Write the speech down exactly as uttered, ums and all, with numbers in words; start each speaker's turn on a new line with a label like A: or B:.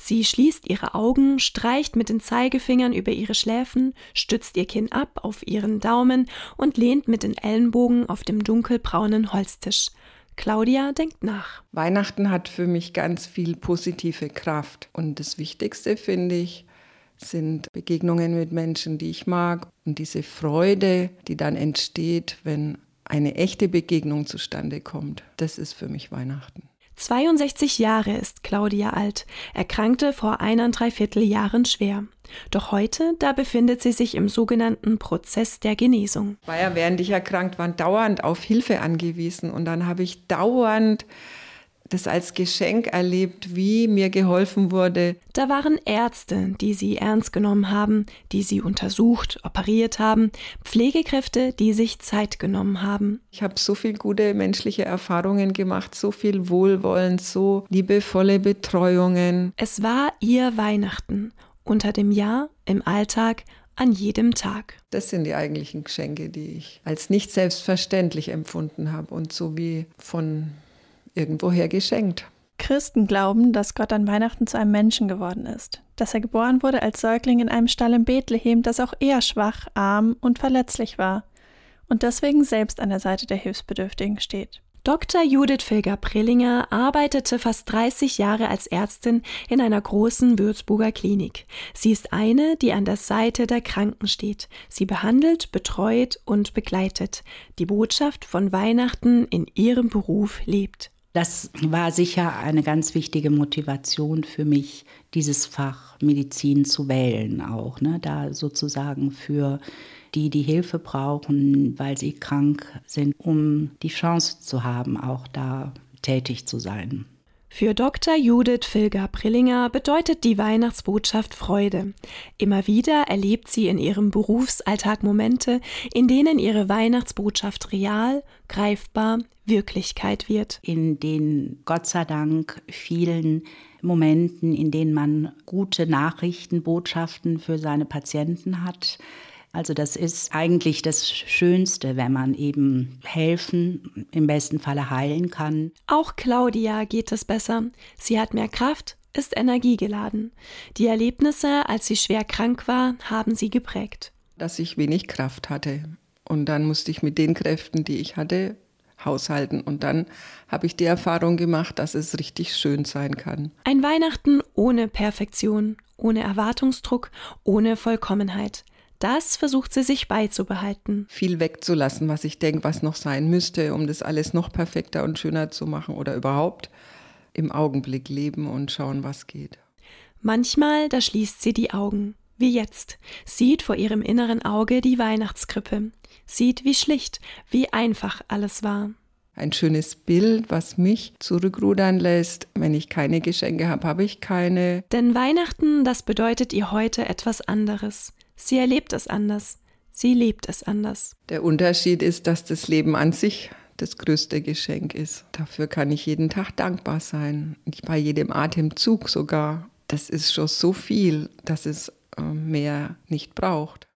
A: Sie schließt ihre Augen, streicht mit den Zeigefingern über ihre Schläfen, stützt ihr Kinn ab auf ihren Daumen und lehnt mit den Ellenbogen auf dem dunkelbraunen Holztisch. Claudia denkt nach.
B: Weihnachten hat für mich ganz viel positive Kraft. Und das Wichtigste, finde ich, sind Begegnungen mit Menschen, die ich mag. Und diese Freude, die dann entsteht, wenn eine echte Begegnung zustande kommt. Das ist für mich Weihnachten.
A: zweiundsechzig Jahre ist Claudia alt, erkrankte vor eineinviertel Jahren schwer. Doch heute, da befindet sie sich im sogenannten Prozess der Genesung.
B: Ich war ja, während ich erkrankt war, dauernd auf Hilfe angewiesen. Und dann habe ich dauernd das als Geschenk erlebt, wie mir geholfen wurde.
A: Da waren Ärzte, die sie ernst genommen haben, die sie untersucht, operiert haben, Pflegekräfte, die sich Zeit genommen haben.
B: Ich habe so viele gute menschliche Erfahrungen gemacht, so viel Wohlwollen, so liebevolle Betreuungen.
A: Es war ihr Weihnachten, unter dem Jahr, im Alltag, an jedem Tag.
B: Das sind die eigentlichen Geschenke, die ich als nicht selbstverständlich empfunden habe und so wie von irgendwoher geschenkt.
C: Christen glauben, dass Gott an Weihnachten zu einem Menschen geworden ist, dass er geboren wurde als Säugling in einem Stall in Bethlehem, das auch eher schwach, arm und verletzlich war und deswegen selbst an der Seite der Hilfsbedürftigen steht.
A: Doktor Judith Filger-Prillinger arbeitete fast dreißig Jahre als Ärztin in einer großen Würzburger Klinik. Sie ist eine, die an der Seite der Kranken steht. Sie behandelt, betreut und begleitet. Die Botschaft von Weihnachten in ihrem Beruf lebt.
D: Das war sicher eine ganz wichtige Motivation für mich, dieses Fach Medizin zu wählen auch, ne? Da sozusagen für die, die Hilfe brauchen, weil sie krank sind, um die Chance zu haben, auch da tätig zu sein.
A: Für Doktor Judith Filger-Prillinger bedeutet die Weihnachtsbotschaft Freude. Immer wieder erlebt sie in ihrem Berufsalltag Momente, in denen ihre Weihnachtsbotschaft real, greifbar, Wirklichkeit wird.
D: In den Gott sei Dank vielen Momenten, in denen man gute Nachrichten, Botschaften für seine Patienten hat. Also das ist eigentlich das Schönste, wenn man eben helfen, im besten Falle heilen kann.
A: Auch Claudia geht es besser. Sie hat mehr Kraft, ist energiegeladen. Die Erlebnisse, als sie schwer krank war, haben sie geprägt.
B: Dass ich wenig Kraft hatte. Und dann musste ich mit den Kräften, die ich hatte, haushalten. Und dann habe ich die Erfahrung gemacht, dass es richtig schön sein kann.
A: Ein Weihnachten ohne Perfektion, ohne Erwartungsdruck, ohne Vollkommenheit. Das versucht sie sich beizubehalten.
B: Viel wegzulassen, was ich denke, was noch sein müsste, um das alles noch perfekter und schöner zu machen oder überhaupt im Augenblick leben und schauen, was geht.
A: Manchmal, da schließt sie die Augen, wie jetzt, sieht vor ihrem inneren Auge die Weihnachtskrippe, sieht, wie schlicht, wie einfach alles war.
B: Ein schönes Bild, was mich zurückrudern lässt. Wenn ich keine Geschenke habe, habe ich keine.
A: Denn Weihnachten, das bedeutet ihr heute etwas anderes. Sie erlebt es anders. Sie lebt es anders.
B: Der Unterschied ist, dass das Leben an sich das größte Geschenk ist. Dafür kann ich jeden Tag dankbar sein. Ich bei jedem Atemzug sogar. Das ist schon so viel, dass es mehr nicht braucht.